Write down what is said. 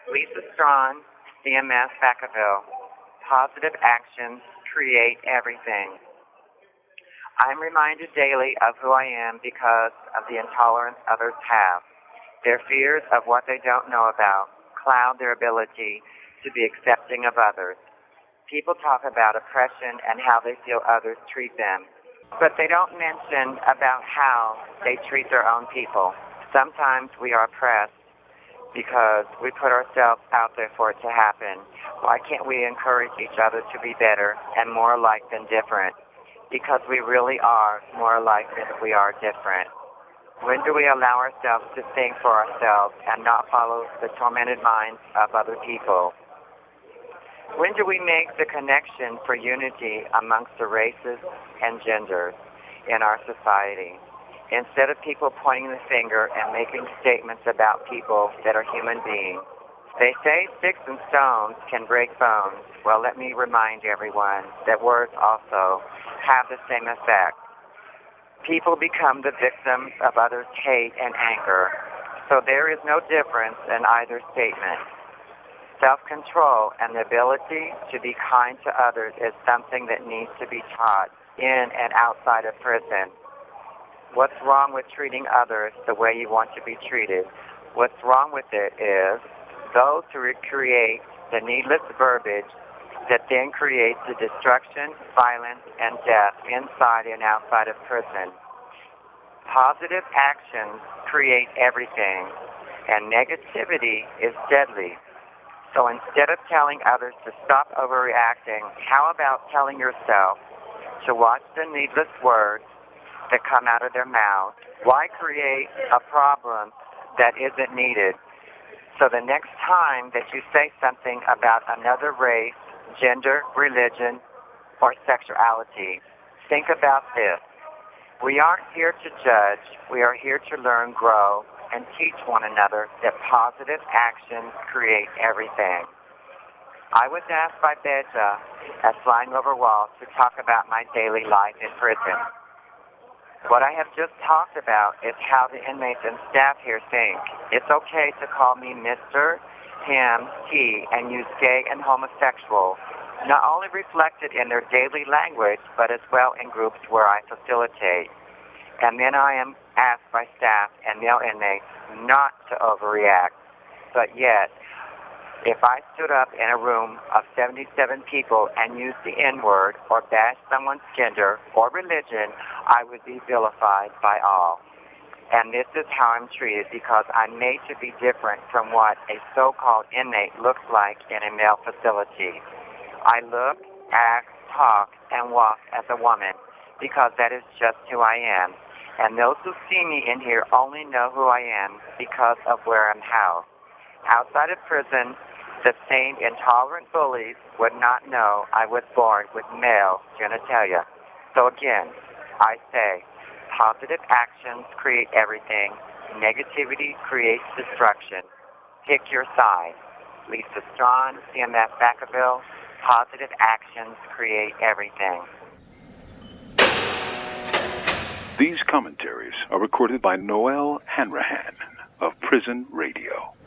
Lisa Strawn, CMS Vacaville. Positive actions create everything. I'm reminded daily of who I am because of the intolerance others have. Their fears of what they don't know about cloud their ability to be accepting of others. People talk about oppression and how they feel others treat them, but they don't mention about how they treat their own people. Sometimes we are oppressed because we put ourselves out there for it to happen. Why can't we encourage each other to be better and more alike than different? Because we really are more alike than we are different. When do we allow ourselves to think for ourselves and not follow the tormented minds of other people? When do we make the connection for unity amongst the races and genders in our society? Instead of people pointing the finger and making statements about people that are human beings. They say sticks and stones can break bones. Well, let me remind everyone that words also have the same effect. People become the victims of others' hate and anger, so there is no difference in either statement. Self-control and the ability to be kind to others is something that needs to be taught in and outside of prison. What's wrong with treating others the way you want to be treated? What's wrong with it is those who create the needless verbiage that then creates the destruction, violence, and death inside and outside of prison. Positive actions create everything, and negativity is deadly. So instead of telling others to stop overreacting, how about telling yourself to watch the needless words that come out of their mouths? Why create a problem that isn't needed? So the next time that you say something about another race, gender, religion, or sexuality, think about this. We aren't here to judge. We are here to learn, grow, and teach one another that positive actions create everything. I was asked by Beja at Flying Over Walls to talk about my daily life in prison. What I have just talked about is how the inmates and staff here think. It's okay to call me Mr., him, he, and use gay and homosexual, not only reflected in their daily language, but as well in groups where I facilitate. And then I am asked by staff and male inmates not to overreact. But yet, if I stood up in a room of 77 people and used the N-word or bashed someone's gender or religion, I would be vilified by all. And this is how I'm treated because I'm made to be different from what a so-called inmate looks like in a male facility. I look, act, talk, and walk as a woman because that is just who I am. And those who see me in here only know who I am because of where I'm housed. Outside of prison, the same intolerant bullies would not know I was born with male genitalia. So again, I say, positive actions create everything. Negativity creates destruction. Pick your side. Lisa Strawn, CMS Vacaville. Positive actions create everything. These commentaries are recorded by Noel Hanrahan of Prison Radio.